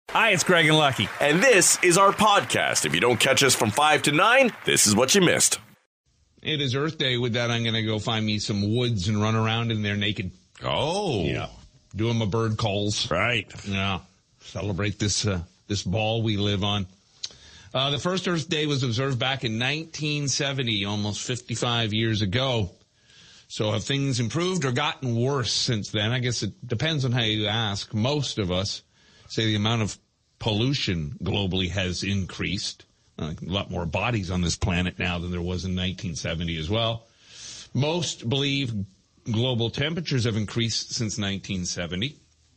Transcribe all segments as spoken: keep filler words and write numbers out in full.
Hi, it's Greg and Lucky. And this is our podcast. If you don't catch us from five to nine, this is what you missed. It is Earth Day. With that, I'm going to go find me some woods and run around in there naked. Oh. Yeah. Doing my bird calls. Right. Yeah. Celebrate this, uh, this ball we live on. Uh, the first Earth Day was observed back in nineteen seventy, almost fifty-five years ago. So have things improved or gotten worse since then? I guess it depends on how you ask. Most of us say the amount of pollution globally has increased. Uh, a lot more bodies on this planet now than there was in nineteen seventy as well. Most believe global temperatures have increased since nineteen seventy.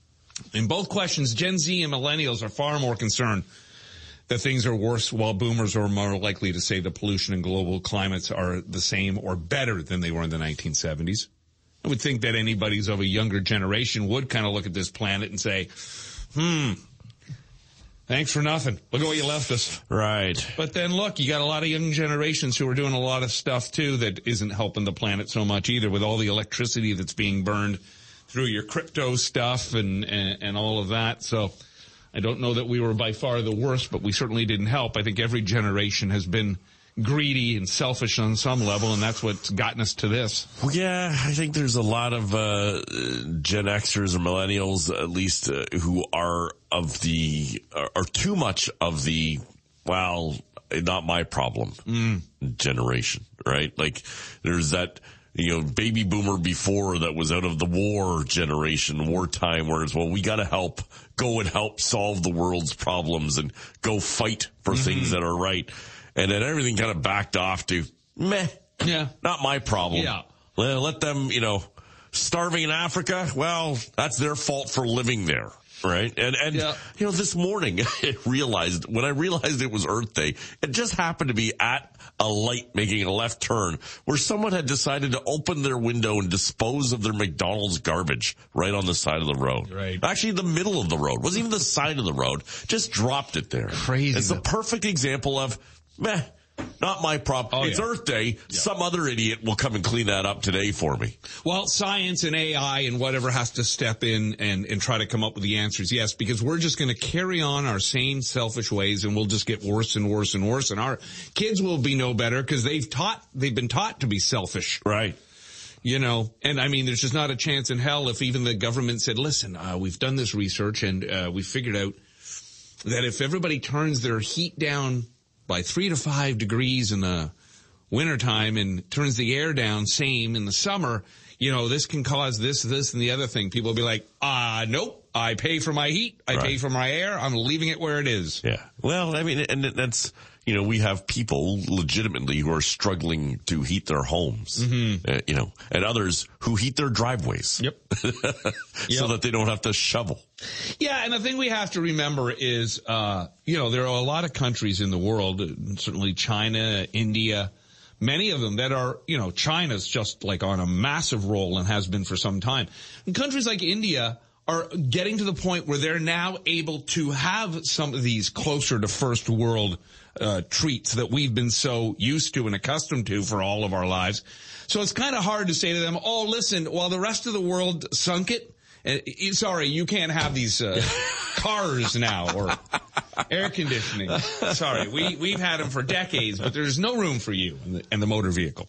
In both questions, Gen Z and millennials are far more concerned that things are worse, while boomers are more likely to say the pollution and global climates are the same or better than they were in the nineteen seventies. I would think that anybody's of a younger generation would kind of look at this planet and say, hmm, thanks for nothing. Look at what you left us. Right. But then look, you got a lot of young generations who are doing a lot of stuff too that isn't helping the planet so much either, with all the electricity that's being burned through your crypto stuff and, and, and all of that. So I don't know that we were by far the worst, but we certainly didn't help. I think every generation has been greedy and selfish on some level, and that's what's gotten us to this. Yeah, I think there's a lot of uh, Gen Xers or millennials, at least, uh, who are of the, are, are too much of the, well, not my problem mm. generation, right? Like, there's that, you know, baby boomer before that was out of the war generation, wartime, whereas, well, we got to help, go and help solve the world's problems and go fight for mm-hmm. things that are right. And then everything kind of backed off to, meh, yeah, not my problem. Yeah. Let, let them, you know, starving in Africa, well, that's their fault for living there, right? And, and yeah. you know, this morning I realized, when I realized it was Earth Day, it just happened to be at a light making a left turn where someone had decided to open their window and dispose of their McDonald's garbage right on the side of the road. Right. Actually, the middle of the road. Wasn't even the side of the road. Just dropped it there. Crazy. It's a perfect example of, meh, not my problem. Oh, it's yeah. Earth Day. Yeah. Some other idiot will come and clean that up today for me. Well, science and A I and whatever has to step in and, and try to come up with the answers. Yes, because we're just going to carry on our same selfish ways and we'll just get worse and worse and worse. And our kids will be no better because they've taught, they've been taught to be selfish. Right. You know, and I mean, there's just not a chance in hell if even the government said, listen, uh, we've done this research and uh, we figured out that if everybody turns their heat down by three to five degrees in the wintertime and turns the air down same in the summer, you know, this can cause this, this, and the other thing. People will be like, ah, nope, I pay for my heat. I right. pay for my air. I'm leaving it where it is. Yeah. Well, I mean, and that's, you know, we have people legitimately who are struggling to heat their homes, mm-hmm. uh, you know, and others who heat their driveways. Yep. so yep. that they don't have to shovel. Yeah, and the thing we have to remember is, uh, you know, there are a lot of countries in the world, certainly China, India, many of them that are, you know, China's just like on a massive roll and has been for some time. And countries like India are getting to the point where they're now able to have some of these closer to first world uh, treats that we've been so used to and accustomed to for all of our lives. So it's kind of hard to say to them, oh, listen, while the rest of the world sunk it, uh, sorry, you can't have these uh, cars now or air conditioning. Sorry, we, we've had them for decades, but there's no room for you in the, in the motor vehicle.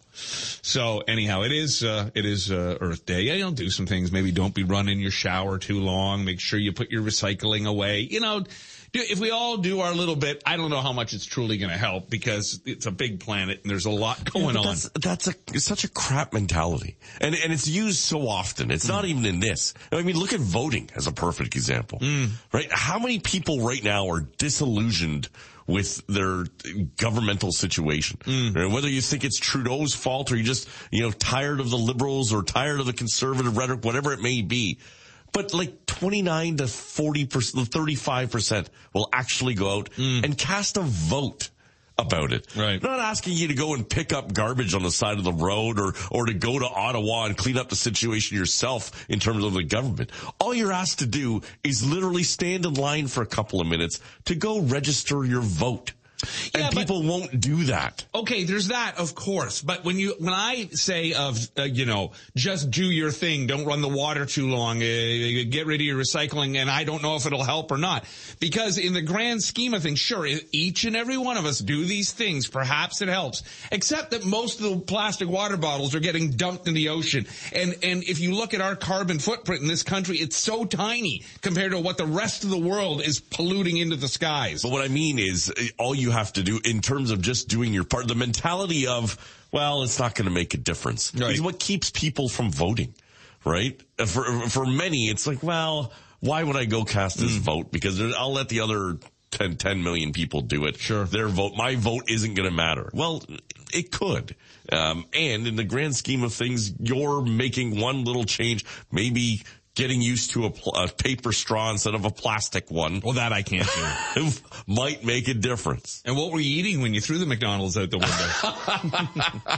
So anyhow, it is, uh, it is, uh, Earth Day. Yeah, you'll do some things. Maybe don't be running your shower too long. Make sure you put your recycling away. You know, if we all do our little bit, I don't know how much it's truly going to help because it's a big planet and there's a lot going yeah, on. That's, that's a, it's such a crap mentality. And, and it's used so often. It's mm. not even in this. I mean, look at voting as a perfect example, mm. right? How many people right now are disillusioned with their governmental situation? Mm. Right? Whether you think it's Trudeau's fault or you just, you know, tired of the liberals or tired of the conservative rhetoric, whatever it may be. But like twenty-nine to forty percent, thirty-five percent will actually go out mm. and cast a vote about it. Right. Not asking you to go and pick up garbage on the side of the road or, or to go to Ottawa and clean up the situation yourself in terms of the government. All you're asked to do is literally stand in line for a couple of minutes to go register your vote. Yeah, and people but, won't do that. Okay, there's that, of course. But when you when I say of, uh, you know, just do your thing, don't run the water too long, uh, get rid of your recycling, and I don't know if it'll help or not. Because in the grand scheme of things, sure, each and every one of us do these things. Perhaps it helps. Except that most of the plastic water bottles are getting dumped in the ocean. And, and if you look at our carbon footprint in this country, it's so tiny compared to what the rest of the world is polluting into the skies. But what I mean is, all you have to do in terms of just doing your part, the mentality of, well, it's not going to make a difference, right, is what keeps people from voting, right? For for many, it's like, well, why would I go cast this mm. vote? Because I'll let the other ten, ten million people do it. Sure. Their vote, my vote isn't going to matter. Well, it could. Um, and in the grand scheme of things, you're making one little change, maybe getting used to a, pl- a paper straw instead of a plastic one. Well, that I can't do. Might make a difference. And what were you eating when you threw the McDonald's out the window?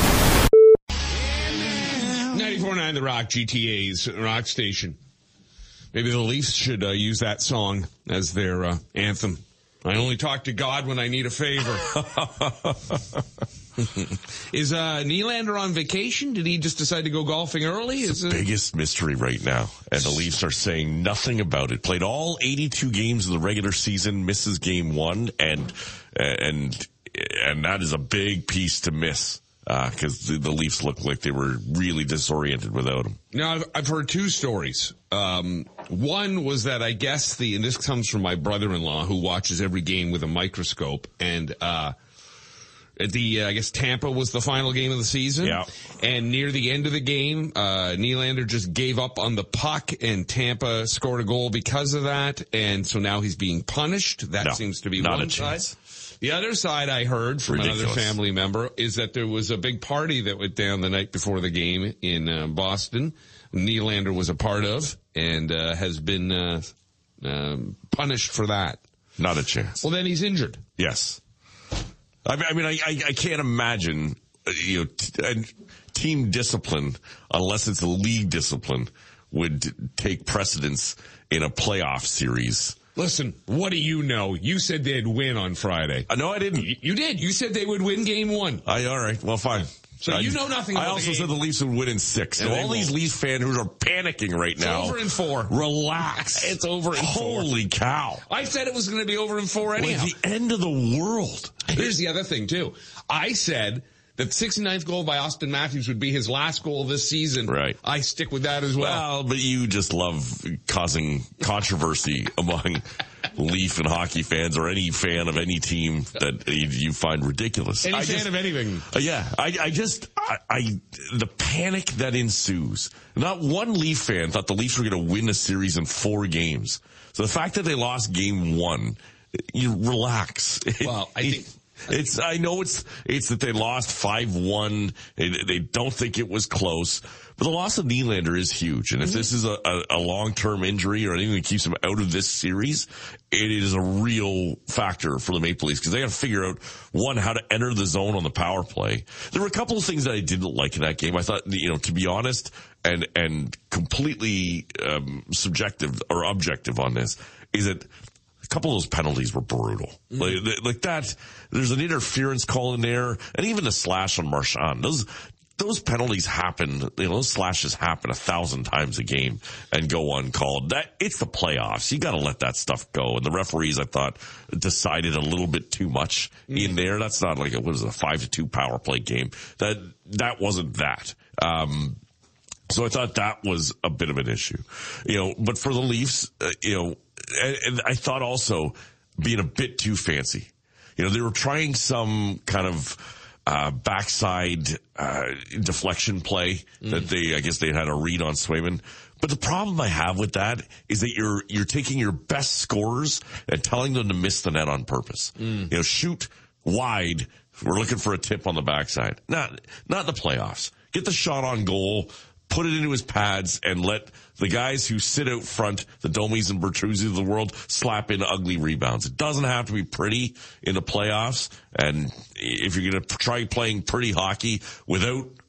ninety-four point nine The Rock, G T A's rock station. Maybe the Leafs should uh, use that song as their uh, anthem. I only talk to God when I need a favor. Is uh, Nylander on vacation? Did he just decide to go golfing early? It's Is the it... biggest mystery right now, and the Leafs are saying nothing about it. Played all eighty-two games of the regular season, misses game one, and and and that is a big piece to miss because uh, the, the Leafs looked like they were really disoriented without him. Now, I've, I've heard two stories. Um, one was that I guess the, and this comes from my brother-in-law who watches every game with a microscope, and uh At the, uh, I guess Tampa was the final game of the season. Yeah. And near the end of the game, uh, Nylander just gave up on the puck and Tampa scored a goal because of that. And so now he's being punished. That no, seems to be not one a side. chance. The other side I heard from Ridiculous. another family member is that there was a big party that went down the night before the game in uh, Boston. Nylander was a part of and, uh, has been, uh, um, punished for that. Not a chance. Well, then he's injured. Yes. I mean, I, I, I can't imagine, you know, t- team discipline, unless it's a league discipline, would take precedence in a playoff series. Listen, what do you know? You said they'd win on Friday. Uh, no, I didn't. You, you did. You said they would win game one. I, all right. Well, fine. So I, you know nothing about I also the game. said the Leafs would win in six. So all these Leafs fans who are panicking right it's now. It's over in four. Relax. It's over in four. Holy cow. I said it was going to be over in four anyhow. Like the end of the world. Here's the other thing, too. I said that the sixty-ninth goal by Austin Matthews would be his last goal this season. Right. I stick with that as well. Well, but you just love causing controversy among Leaf and hockey fans or any fan of any team that you find ridiculous. Any I fan just, of anything. Uh, yeah. I, I just, I, I, the panic that ensues. Not one Leaf fan thought the Leafs were going to win a series in four games. So the fact that they lost game one, you relax. Well, I think... It's, I know it's, it's that they lost five one. They, they don't think it was close, but the loss of Nylander is huge. And if mm-hmm. this is a, a, a long-term injury or anything that keeps him out of this series, it is a real factor for the Maple Leafs because they got to figure out, one, how to enter the zone on the power play. There were a couple of things that I didn't like in that game. I thought, you know, to be honest and, and completely, um, subjective or objective on this is that a couple of those penalties were brutal. Mm-hmm. Like, like that, there's an interference call in there, and even the slash on Marchand. Those, those penalties happen, you know, those slashes happen a thousand times a game and go uncalled. That, it's the playoffs. You gotta let that stuff go. And the referees, I thought, decided a little bit too much mm-hmm. in there. That's not like a, what is it, a five to two power play game. That, that wasn't that. Um, so I thought that was a bit of an issue, you know, but for the Leafs, uh, you know, and, and I thought also being a bit too fancy. You know, they were trying some kind of uh backside uh deflection play mm. that they, I guess they had a read on Swayman. But the problem I have with that is that you're you're taking your best scorers and telling them to miss the net on purpose. Mm. You know, shoot wide. We're looking for a tip on the backside. Not not in the playoffs. Get the shot on goal. Put it into his pads and let the guys who sit out front, the Domis and Bertuzzi of the world, slap in ugly rebounds. It doesn't have to be pretty in the playoffs. And if you're going to try playing pretty hockey without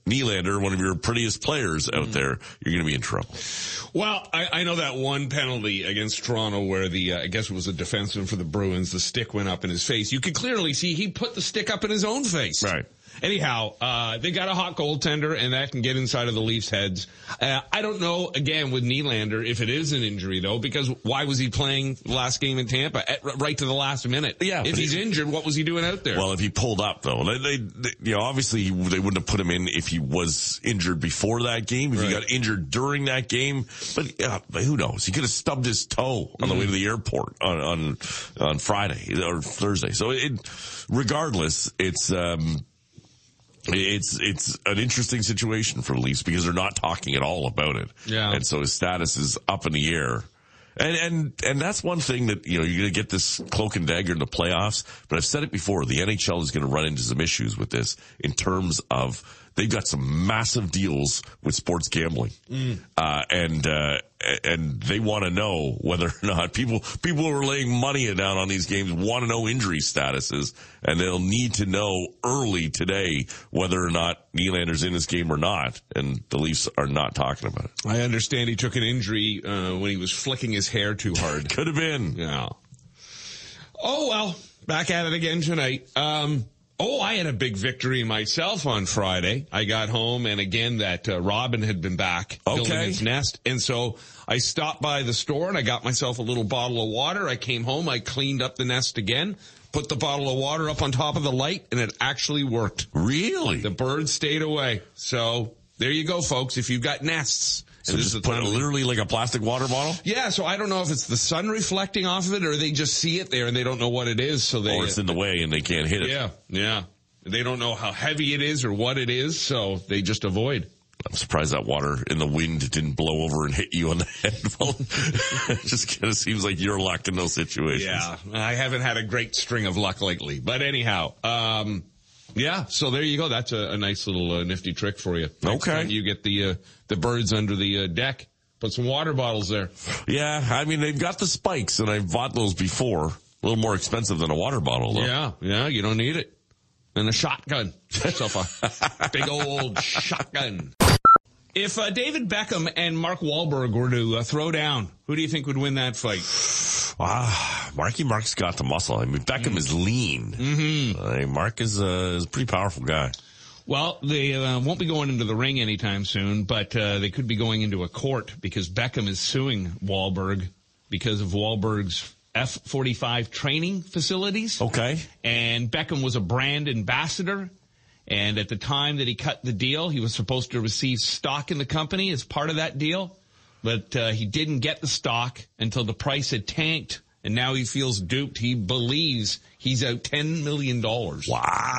Nylander, one of your prettiest players out there, you're going to be in trouble. Well, I, I know that one penalty against Toronto where the, uh, I guess it was a defenseman for the Bruins, the stick went up in his face. You could clearly see he put the stick up in his own face. Right. Anyhow, uh, they got a hot goaltender, and that can get inside of the Leafs' heads. Uh, I don't know, again, with Nylander, if it is an injury, though, because why was he playing the last game in Tampa at, right to the last minute? Yeah. If he's he, injured, what was he doing out there? Well, if he pulled up, though, they, they, they you know, obviously they wouldn't have put him in if he was injured before that game, if right. he got injured during that game. But uh, who knows? He could have stubbed his toe on mm. the way to the airport on, on, on Friday or Thursday. So it, regardless, it's, um, It's it's an interesting situation for the Leafs because they're not talking at all about it. Yeah. And so his status is up in the air. And and and that's one thing that, you know, you're going to get this cloak and dagger in the playoffs. But I've said it before, the N H L is going to run into some issues with this in terms of they've got some massive deals with sports gambling. Mm. Uh, and, uh, and they want to know whether or not people, people who are laying money down on these games want to know injury statuses, and they'll need to know early today whether or not Nylander's in this game or not. And the Leafs are not talking about it. I understand he took an injury, uh, when he was flicking his hair too hard. Could have been. Yeah. Oh, well, back at it again tonight. Um, Oh, I had a big victory myself on Friday. I got home, and again, that uh, robin had been back building okay. its nest. And so I stopped by the store, and I got myself a little bottle of water. I came home, I cleaned up the nest again, put the bottle of water up on top of the light, and it actually worked. Really? The birds stayed away. So there you go, folks. If you've got nests. So and just put it literally like a plastic water bottle? Yeah, so I don't know if it's the sun reflecting off of it or they just see it there and they don't know what it is. So they, or it's in the way and they can't hit it. Yeah, yeah. They don't know how heavy it is or what it is, so they just avoid. I'm surprised that water in the wind didn't blow over and hit you on the head. It just kind of seems like you're luck in those situations. Yeah, I haven't had a great string of luck lately. But anyhow, um... yeah, so there you go. That's a, a nice little uh, nifty trick for you. Next okay. time you get the uh, the birds under the uh, deck, put some water bottles there. Yeah, I mean, they've got the spikes, and I've bought those before. A little more expensive than a water bottle, though. Yeah, yeah, you don't need it. And a shotgun. So a big old shotgun. If uh, David Beckham and Mark Wahlberg were to uh, throw down, who do you think would win that fight? Ah, Marky Mark's got the muscle. I mean, Beckham mm. is lean. Mm-hmm. Uh, Mark is, uh, is a pretty powerful guy. Well, they uh, won't be going into the ring anytime soon, but uh, they could be going into a court because Beckham is suing Wahlberg because of Wahlberg's F forty-five training facilities. Okay. And Beckham was a brand ambassador. And at the time that he cut the deal, he was supposed to receive stock in the company as part of that deal. But uh, he didn't get the stock until the price had tanked, and now he feels duped. He believes he's out ten million dollars.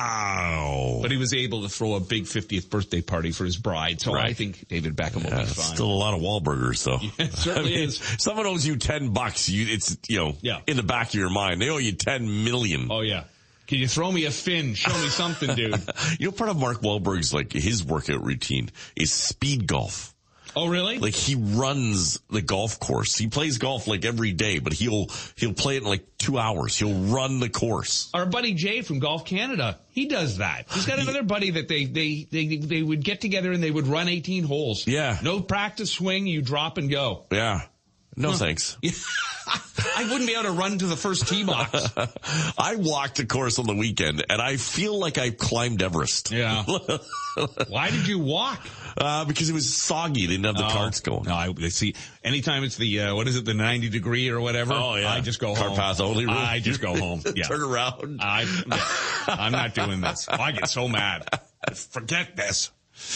Wow. But he was able to throw a big fiftieth birthday party for his bride, so right. I think David Beckham will yeah, be fine. Still a lot of Wahlburgers, though. Yeah, it certainly I mean, is. Someone owes you ten bucks. You, it's, you know, yeah. in the back of your mind. They owe you ten million. Oh, yeah. Can you throw me a fin? Show me something, dude. You know, part of Mark Wahlberg's, like, his workout routine is speed golf. Oh, really? Like, he runs the golf course. He plays golf like every day, but he'll, he'll play it in like two hours. He'll run the course. Our buddy Jay from Golf Canada, he does that. He's got another buddy that they, they, they, they would get together and they would run eighteen holes. Yeah. No practice swing, you drop and go. Yeah. No, huh. thanks. I wouldn't be able to run to the first tee box. I walked the course on the weekend, and I feel like I climbed Everest. Yeah. Why did you walk? Uh, because it was soggy. They didn't have the oh, carts going. No, I see. Anytime it's the, uh, what is it, the ninety degree or whatever. Oh, yeah. I just go Car home. Car path only room. I just go home. Yeah. Turn around. I, I'm not doing this. I get so mad. Forget this.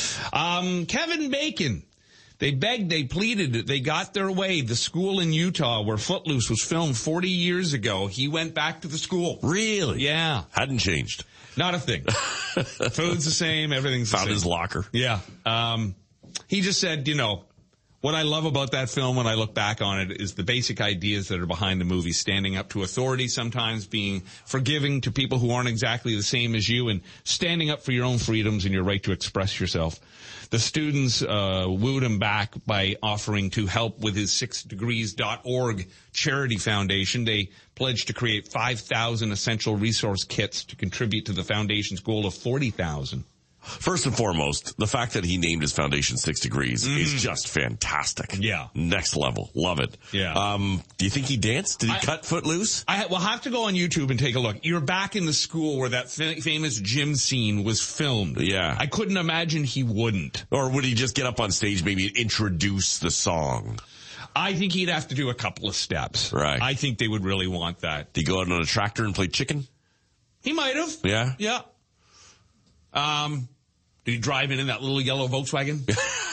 Um, Kevin Bacon. They begged, they pleaded, they got their way. The school in Utah where Footloose was filmed forty years ago, he went back to the school. Really? Yeah. Hadn't changed. Not a thing. Food's the same, everything's the Found same. his locker. Yeah. Um, he just said, you know, what I love about that film when I look back on it is the basic ideas that are behind the movie, standing up to authority sometimes, being forgiving to people who aren't exactly the same as you, and standing up for your own freedoms and your right to express yourself. The students uh, wooed him back by offering to help with his six degrees dot org charity foundation. They pledged to create five thousand essential resource kits to contribute to the foundation's goal of forty thousand. First and foremost, the fact that he named his foundation Six Degrees mm. is just fantastic. Yeah. Next level. Love it. Yeah. Um, do you think he danced? Did he I, cut Footloose? I will have to go on YouTube and take a look. You're back in the school where that fa- famous gym scene was filmed. Yeah. I couldn't imagine he wouldn't. Or would he just get up on stage, maybe introduce the song? I think he'd have to do a couple of steps. Right. I think they would really want that. Did he go out on a tractor and play chicken? He might have. Yeah? Yeah. Um, did he drive in in that little yellow Volkswagen?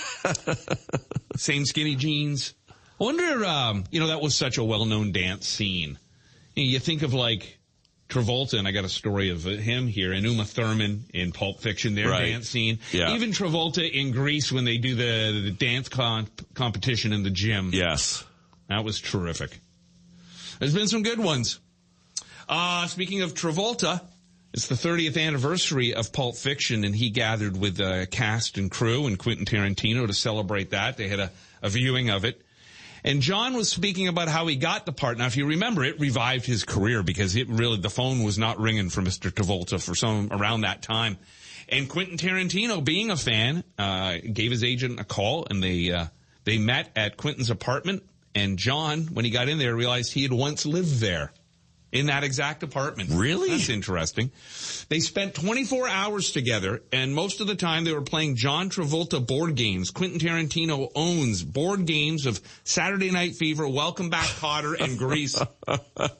Same skinny jeans. I wonder, um, you know, that was such a well-known dance scene. You know, you think of like Travolta, and I got a story of him here, and Uma Thurman in Pulp Fiction, their right. dance scene. Yeah. Even Travolta in Grease when they do the, the dance con- competition in the gym. Yes. That was terrific. There's been some good ones. Uh, speaking of Travolta, it's the thirtieth anniversary of Pulp Fiction, and he gathered with uh, cast and crew and Quentin Tarantino to celebrate that. They had a, a viewing of it. And John was speaking about how he got the part. Now, if you remember, it revived his career because it really, the phone was not ringing for Mister Travolta for some around that time. And Quentin Tarantino, being a fan, uh, gave his agent a call, and they uh, they met at Quentin's apartment. And John, when he got in there, realized he had once lived there. In that exact apartment. Really? That's interesting. They spent twenty-four hours together, and most of the time they were playing John Travolta board games. Quentin Tarantino owns board games of Saturday Night Fever, Welcome Back, Kotter, and Grease. I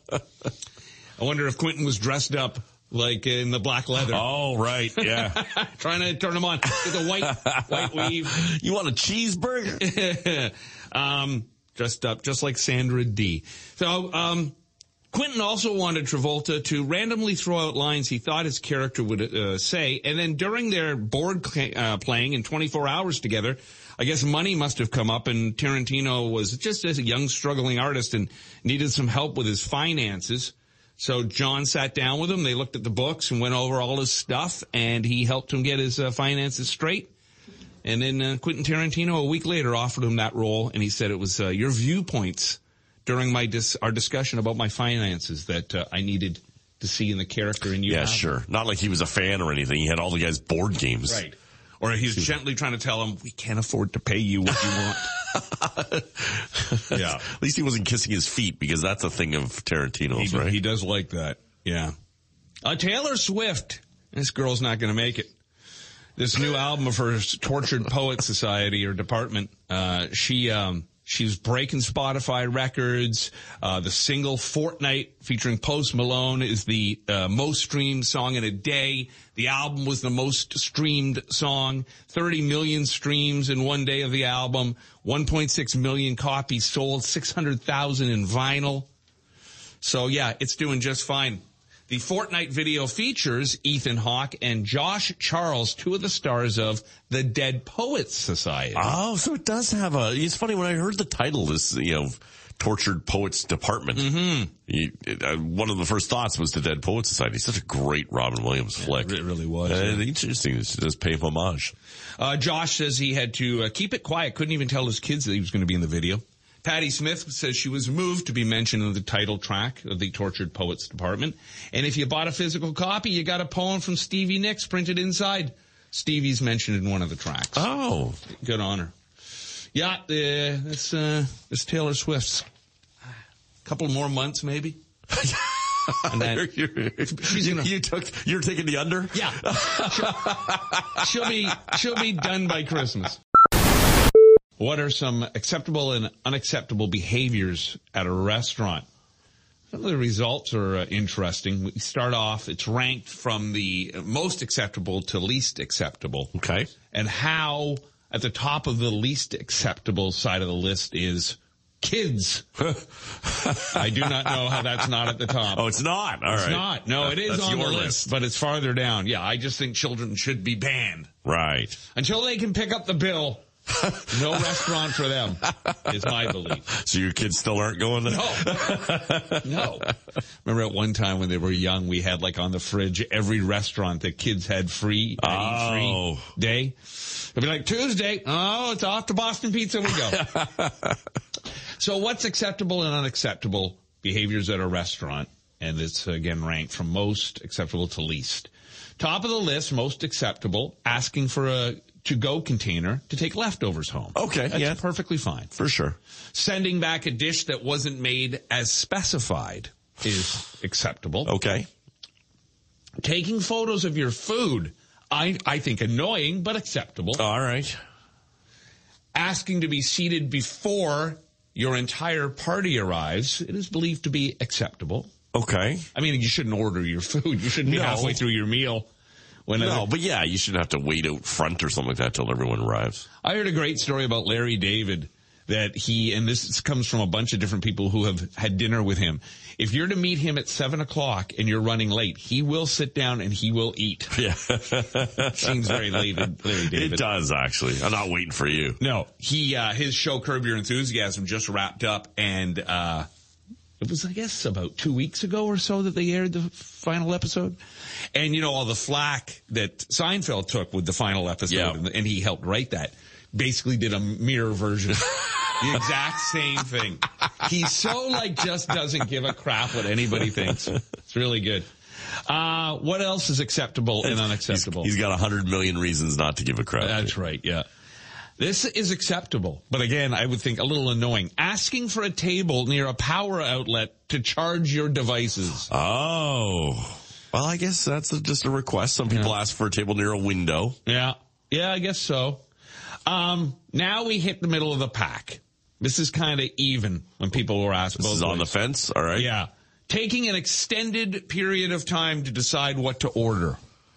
wonder if Quentin was dressed up like in the black leather. Oh, right, yeah. Trying to turn him on with a white, white weave. You want a cheeseburger? um, dressed up just like Sandra Dee. So, um... Quentin also wanted Travolta to randomly throw out lines he thought his character would uh, say, and then during their board uh, playing in twenty-four hours together, I guess money must have come up, and Tarantino was just a young, struggling artist and needed some help with his finances. So John sat down with him, they looked at the books and went over all his stuff, and he helped him get his uh, finances straight. And then uh, Quentin Tarantino, a week later, offered him that role, and he said it was uh, your viewpoints during my dis- our discussion about my finances that uh, I needed to see in the character in you. Yeah, sure. Not like he was a fan or anything. He had all the guys' board games. Right. Or he's gently trying to tell him, we can't afford to pay you what you want. Yeah. At least he wasn't kissing his feet, because that's a thing of Tarantino's, he, right? He does like that. Yeah. Uh, Taylor Swift. This girl's not going to make it. This new album of hers, Tortured Poets Society or Department, uh, she, um, She was breaking Spotify records. Uh, the single Fortnite featuring Post Malone is the uh, most streamed song in a day. The album was the most streamed song. thirty million streams in one day of the album. one point six million copies sold. six hundred thousand in vinyl. So, yeah, it's doing just fine. The Fortnite video features Ethan Hawke and Josh Charles, two of the stars of the Dead Poets Society. Oh, so it does have a... It's funny, when I heard the title, this, you know, Tortured Poets Department, mm-hmm. you, it, uh, one of the first thoughts was the Dead Poets Society. It's such a great Robin Williams flick. Yeah, it really was. Uh, yeah. Interesting. It does pay homage. Uh, Josh says he had to uh, keep it quiet. Couldn't even tell his kids that he was going to be in the video. Patti Smith says she was moved to be mentioned in the title track of the Tortured Poets Department. And if you bought a physical copy, you got a poem from Stevie Nicks printed inside. Stevie's mentioned in one of the tracks. Oh. Good honor. Yeah, uh, it's, uh, it's Taylor Swift's. A couple more months, maybe. And then you're, you're, she's gonna, you took, you're taking the under? Yeah. She'll, she'll be, she'll be done by Christmas. What are some acceptable and unacceptable behaviors at a restaurant? Some of the results are uh, interesting. We start off, it's ranked from the most acceptable to least acceptable. Okay. And how at the top of the least acceptable side of the list is kids. I do not know how that's not at the top. Oh, it's not? All it's right. not. No, it is that's on the list. list, but it's farther down. Yeah, I just think children should be banned. Right. Until they can pick up the bill. No restaurant for them, is my belief. So your kids still aren't going there? No. No. Remember at one time when they were young, we had like on the fridge, every restaurant that kids had free, had oh. free day. It'd be like, Tuesday, oh, it's off to Boston Pizza we go. So what's acceptable and unacceptable behaviors at a restaurant? And it's, again, ranked from most acceptable to least. Top of the list, most acceptable, asking for a to-go container to take leftovers home. Okay, That's yeah. perfectly fine. For sure. Sending back a dish that wasn't made as specified is acceptable. Okay. Taking photos of your food, I, I think annoying, but acceptable. All right. Asking to be seated before your entire party arrives, it is believed to be acceptable. Okay. I mean, you shouldn't order your food. You shouldn't be No. halfway through your meal. When No, other- but yeah, you shouldn't have to wait out front or something like that till everyone arrives. I heard a great story about Larry David that he, and this comes from a bunch of different people who have had dinner with him. If you're to meet him at seven o'clock and you're running late, he will sit down and he will eat. Yeah. Seems very late, Larry David. It does, actually. I'm not waiting for you. No, he, uh, his show Curb Your Enthusiasm just wrapped up, and, uh, it was, I guess, about two weeks ago or so that they aired the final episode. And, you know, all the flack that Seinfeld took with the final episode, Yeah. and, and he helped write that, basically did a mirror version. The exact same thing. He so, like, just doesn't give a crap what anybody thinks. It's really good. Uh, what else is acceptable and unacceptable? He's, he's got a hundred million reasons not to give a crap. That's right, yeah. This is acceptable, but again, I would think a little annoying. Asking for a table near a power outlet to charge your devices. Oh. Well, I guess that's a, just a request. Some people Yeah. ask for a table near a window. Yeah, yeah, I guess so. Um, now we hit the middle of the pack. This is kind of even when people were asked This both is on the ways. fence, all right? Yeah. Taking an extended period of time to decide what to order.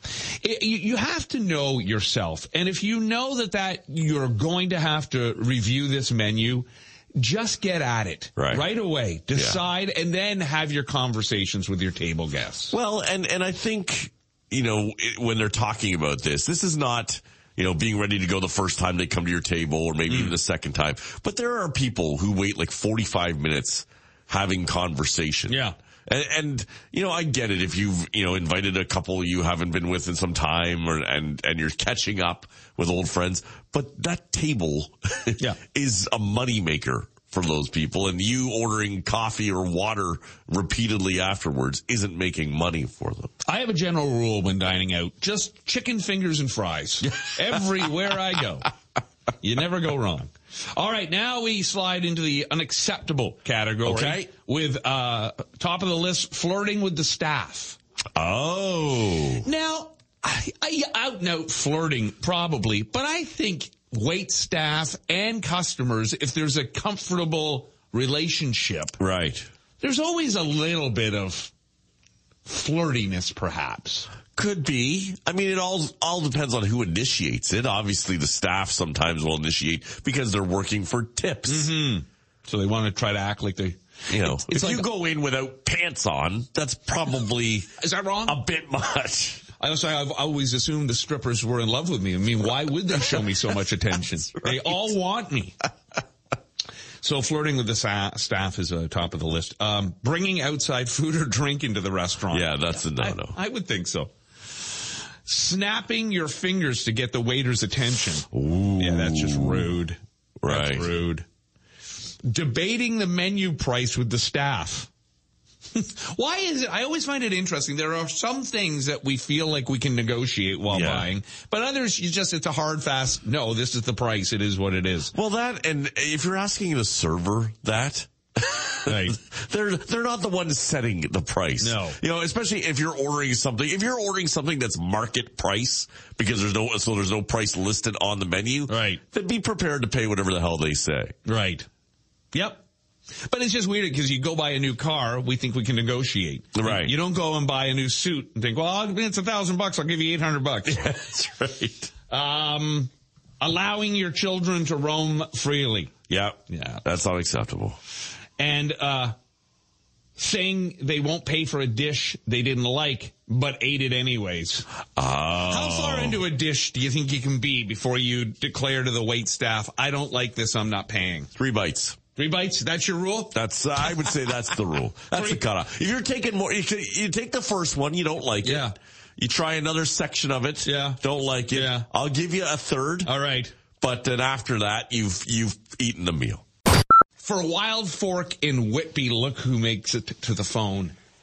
It, you, you have to know yourself. And if you know that, that you're going to have to review this menu, just get at it Right. right away. Decide and then have your conversations with your table guests. Well, and, and I think, you know, it, when they're talking about this, this is not, you know, being ready to go the first time they come to your table or maybe Mm. even the second time. But there are people who wait like forty-five minutes having conversation. Yeah. And, and, you know, I get it if you've, you know, invited a couple you haven't been with in some time or, and, and you're catching up with old friends. But that table Yeah. is a moneymaker for those people. And you ordering coffee or water repeatedly afterwards isn't making money for them. I have a general rule when dining out. Just chicken fingers and fries. Everywhere I go. You never go wrong. All right, now we slide into the unacceptable category. Okay. With uh, top of the list, flirting with the staff. Oh. Now, I, I out and out flirting probably, but I think wait staff and customers, if there's a comfortable relationship, Right. there's always a little bit of flirtiness, perhaps. Could be. I mean, it all all depends on who initiates it. Obviously, the staff sometimes will initiate because they're working for tips. Mm-hmm. So they want to try to act like they, You know, it's if like- you go in without pants on, that's probably is that wrong? a bit much. I also, I've always assumed the strippers were in love with me. I mean, why would they show me so much attention? They all want me. So flirting with the sa- staff is uh, top of the list. Um, bringing outside food or drink into the restaurant. Yeah, that's a no-no. I, I would think so. Snapping your fingers to get the waiter's attention. Ooh. Yeah, that's just rude. Right. That's rude. Debating the menu price with the staff. Why is it? I always find it interesting. There are some things that we feel like we can negotiate while Yeah. buying, but others, you just, it's a hard, fast, no, this is the price. It is what it is. Well, that, and if you're asking the server that, Right. they're they're not the ones setting the price. No. You know, especially if you're ordering something. If you're ordering something that's market price because there's no so there's no price listed on the menu. Right. Then be prepared to pay whatever the hell they say. Right. Yep. But it's just weird because you go buy a new car, we think we can negotiate. Right. You don't go and buy a new suit and think, well, it's a thousand bucks. I'll give you eight hundred bucks. That's right. Um, allowing your children to roam freely. Yeah. Yeah. That's unacceptable. And, uh, saying they won't pay for a dish they didn't like, but ate it anyways. Oh. How far into a dish do you think you can be before you declare to the wait staff, I don't like this, I'm not paying? Three bites. Three bites, that's your rule? That's, uh, I would say that's the rule. That's Three- the cutoff. If you're taking more, you, can, you take the first one, you don't like Yeah. it. You try another section of it. Yeah. Don't like it. Yeah. I'll give you a third. All right. But then after that, you've, you've eaten the meal. For Wild Fork in Whitby, look who makes it to the phone.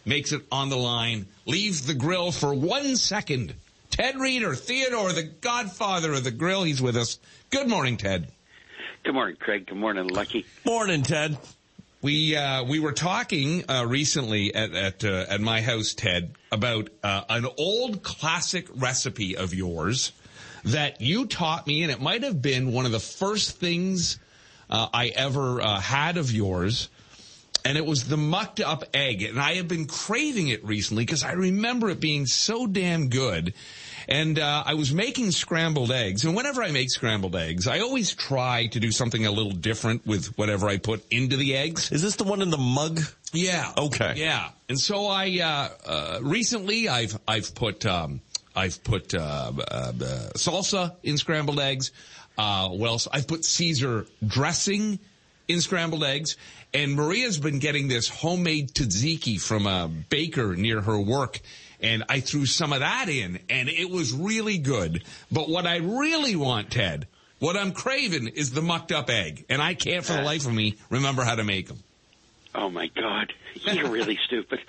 makes it on the line, leaves the grill for one second. Ted Reeder, Theodore, the godfather of the grill, he's with us. Good morning, Ted. Good morning, Craig. Good morning, Lucky. Morning, Ted. We uh, we were talking uh, recently at at, uh, at my house, Ted, about uh, an old classic recipe of yours that you taught me, and it might have been one of the first things uh, I ever uh, had of yours, and it was the mucked up egg. And I have been craving it recently because I remember it being so damn good. And uh, I was making scrambled eggs, and whenever I make scrambled eggs, I always try to do something a little different with whatever I put into the eggs. Is this the one in the mug? Yeah. Okay. Yeah. And so I uh, uh, recently I've I've put um, I've put uh, uh, uh, salsa in scrambled eggs. Uh, what else? I've put Caesar dressing in scrambled eggs. And Maria's been getting this homemade tzatziki from a baker near her work. And I threw some of that in, and it was really good. But what I really want, Ted, what I'm craving is the mucked up egg. And I can't for the life of me remember how to make them. Oh, my God. You're really stupid.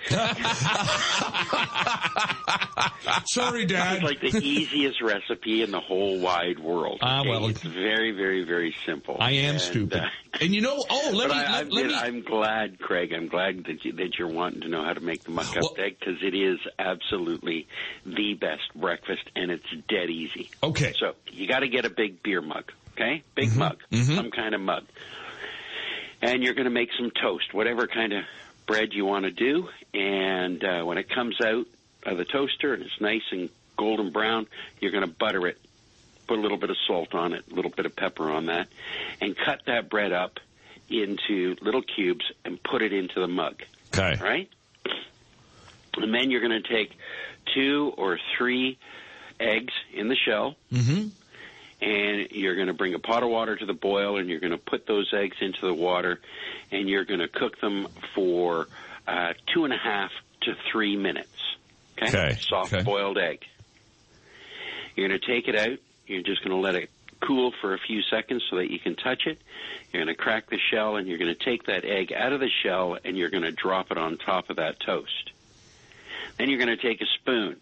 Sorry, Dad. It's like the easiest recipe in the whole wide world. Ah, okay? well. It's very, very, very simple. I am and, stupid. Uh, and you know, oh, let but me, I, let, I'm, let me. I'm glad, Craig, I'm glad that, you, that you're wanting to know how to make the muck-up Well, egg, because it is absolutely the best breakfast, and it's dead easy. Okay. So you got to get a big beer mug, okay? Big Mm-hmm. mug, Mm-hmm. some kind of mug. And you're going to make some toast, whatever kind of bread you want to do. And uh, when it comes out of the toaster and it's nice and golden brown, you're going to butter it, put a little bit of salt on it, a little bit of pepper on that, and cut that bread up into little cubes and put it into the mug. Okay. All right? And then you're going to take two or three eggs in the shell, Mm-hmm. and you're going to bring a pot of water to the boil, and you're going to put those eggs into the water, and you're going to cook them for uh, two and a half to three minutes. Okay? Okay. Soft Okay. boiled egg. You're going to take it out. You're just going to let it cool for a few seconds so that you can touch it. You're going to crack the shell, and you're going to take that egg out of the shell, and you're going to drop it on top of that toast. Then you're going to take a spoon,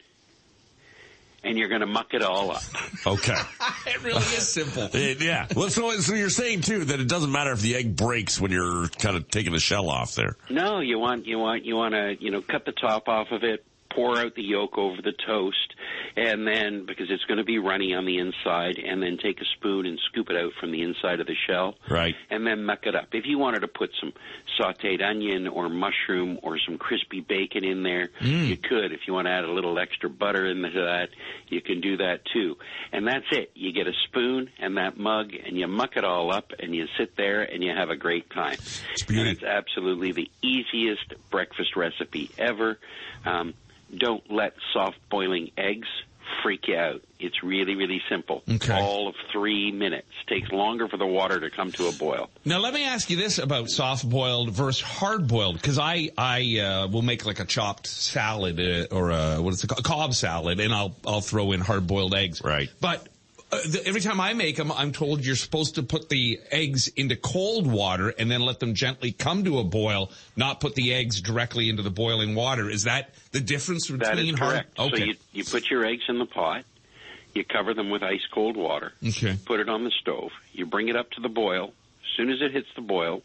and you're going to muck it all up. Okay. It really is simple. It- yeah. Well, so, so you're saying, too, that it doesn't matter if the egg breaks when you're kind of taking the shell off there. No, you want you want you want to you know cut the top off of it, pour out the yolk over the toast, and then, because it's going to be runny on the inside, and then take a spoon and scoop it out from the inside of the shell. Right. And then muck it up. If you wanted to put some sautéed onion or mushroom or some crispy bacon in there, Mm. you could. If you want to add a little extra butter into that, you can do that too. And that's it. You get a spoon and that mug, and you muck it all up, and you sit there, and you have a great time. It's And beautiful. it's absolutely the easiest breakfast recipe ever. Um, don't let soft boiling eggs freak you out. It's really, really simple. Okay. All of three minutes. Takes longer for the water to come to a boil. Now, let me ask you this about soft-boiled versus hard-boiled, because I, I uh, will make like a chopped salad uh, or a, what is it called, a Cobb salad, and I'll, I'll throw in hard-boiled eggs. Right. But uh, the, every time I make them, I'm told you're supposed to put the eggs into cold water and then let them gently come to a boil, not put the eggs directly into the boiling water. Is that the difference between That is hard? correct. Okay. So you, you put your eggs in the pot. You cover them with ice cold water. Okay. Put it on the stove. You bring it up to the boil. As soon as it hits the boil,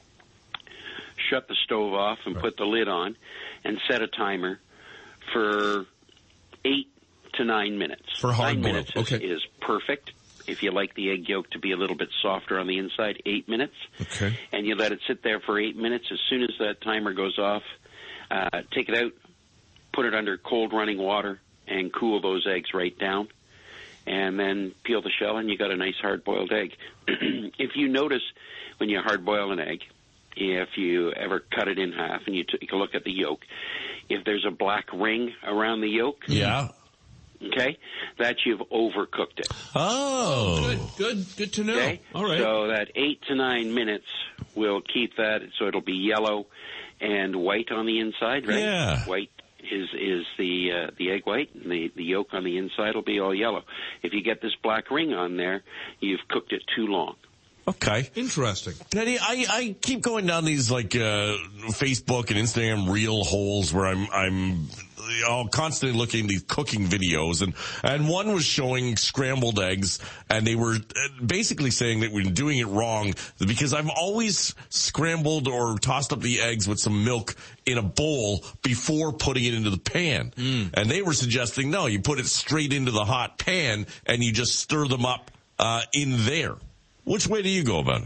shut the stove off and put the lid on, and set a timer for eight to nine minutes. For hard Nine boil. minutes is, Okay. is perfect. If you like the egg yolk to be a little bit softer on the inside, eight minutes. Okay. And you let it sit there for eight minutes. As soon as that timer goes off, uh, take it out, put it under cold running water, and cool those eggs right down. And then peel the shell, and you got a nice hard-boiled egg. If you notice when you hard-boil an egg, if you ever cut it in half and you take a look at the yolk, if there's a black ring around the yolk, Yeah. okay, that you've overcooked it. Oh. Good, good, good to know. Okay? All right. So that eight to nine minutes will keep that, so it'll be yellow and white on the inside, right? Yeah. White is is the uh, the egg white, and the, the yolk on the inside will be all yellow. If you get this black ring on there, you've cooked it too long. Okay. Interesting. Teddy, I, I keep going down these like uh, Facebook and Instagram reel holes where I'm I'm you constantly looking at these cooking videos, and and one was showing scrambled eggs, and they were basically saying that we're doing it wrong because I've always scrambled or tossed up the eggs with some milk in a bowl before putting it into the pan. Mm. And they were suggesting, no, you put it straight into the hot pan and you just stir them up uh, in there. Which way do you go about it?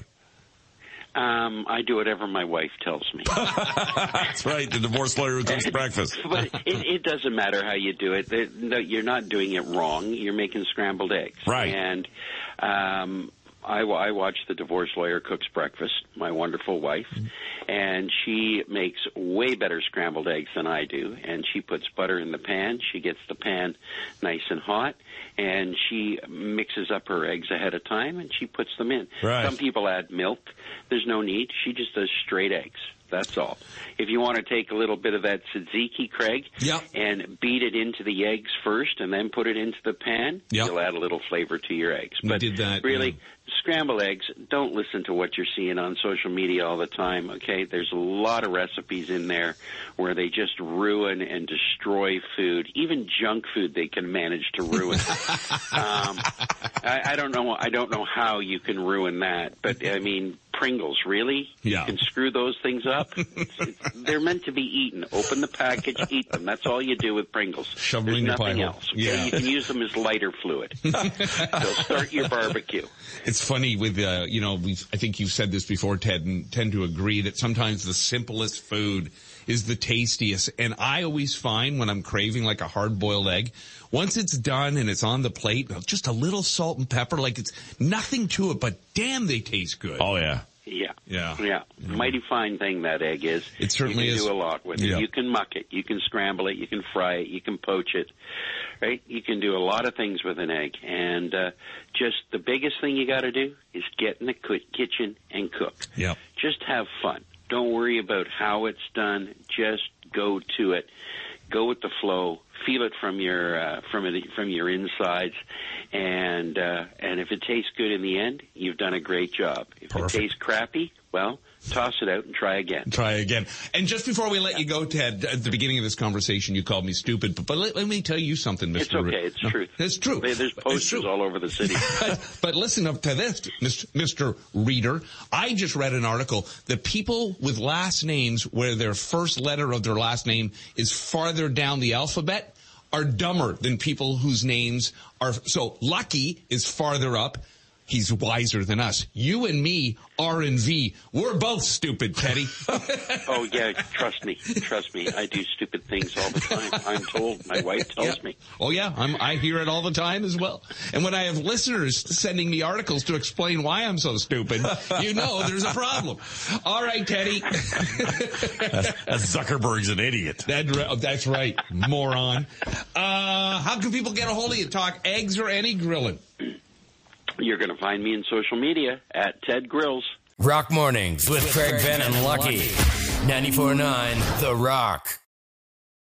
Um, I do whatever my wife tells me. That's right, the divorce lawyer who cooks breakfast. But it, it doesn't matter how you do it. No, you're not doing it wrong. You're making scrambled eggs. Right. And um, I, I watch the divorce lawyer cooks breakfast, my wonderful wife, mm-hmm. and she makes way better scrambled eggs than I do. And she puts butter in the pan. She gets the pan nice and hot, and she mixes up her eggs ahead of time, and she puts them in. Right. Some people add milk. There's no need. She just does straight eggs. That's all. If you want to take a little bit of that tzatziki, Craig, yep. and beat it into the eggs first and then put it into the pan, yep. you'll add a little flavor to your eggs. We but did that, really, yeah. scrambled eggs, don't listen to what you're seeing on social media all the time, okay? There's a lot of recipes in there where they just ruin and destroy food. Even junk food they can manage to ruin. um, I, I don't know. I don't know how you can ruin that, but I mean, Pringles, really? Yeah. You can screw those things up? It's, it's, they're meant to be eaten. Open the package, eat them. That's all you do with Pringles. Shove them There's in your nothing pie hole. else. Okay? Yeah. You can use them as lighter fluid. So start your barbecue. It's funny with, uh, you know, we've, I think you've said this before, Ted, and tend to agree that sometimes the simplest food is the tastiest. And I always find when I'm craving like a hard-boiled egg, once it's done and it's on the plate, just a little salt and pepper, like it's nothing to it, but damn, they taste good. Oh, yeah. Yeah. Yeah. Yeah. Mighty fine thing that egg is. It certainly you can is. do a lot with Yeah. it. You can muck it. You can scramble it. You can fry it. You can poach it. Right? You can do a lot of things with an egg. And uh, just the biggest thing you got to do is get in the kitchen and cook. Yeah. Just have fun. Don't worry about how it's done. Just go to it. Go with the flow. Feel it from your uh, from it, from your insides, and uh, and if it tastes good in the end, you've done a great job. If Perfect. it tastes crappy, well, toss it out and try again. Try again. And just before we let you go, Ted, at the beginning of this conversation, you called me stupid. But, but let, let me tell you something, Mister It's okay. It's no, truth. It's true. There's posters all over the city. but, but listen up to this, Mister Reader. I just read an article that people with last names where their first letter of their last name is farther down the alphabet are dumber than people whose names are. So Lucky is farther up. He's wiser than us. You and me, R and V, we're both stupid, Teddy. Oh, yeah, trust me. Trust me. I do stupid things all the time. I'm told. My wife tells yeah. me. Oh, yeah, I'm, I hear it all the time as well. And when I have listeners sending me articles to explain why I'm so stupid, you know there's a problem. All right, Teddy. that's, that's Zuckerberg's an idiot. That, that's right, moron. Uh, how can people get a hold of you? Talk eggs or any grilling? You're going to find me in social media at Ted Grills. Rock Mornings with Craig Venn and Lucky. ninety-four point nine The Rock.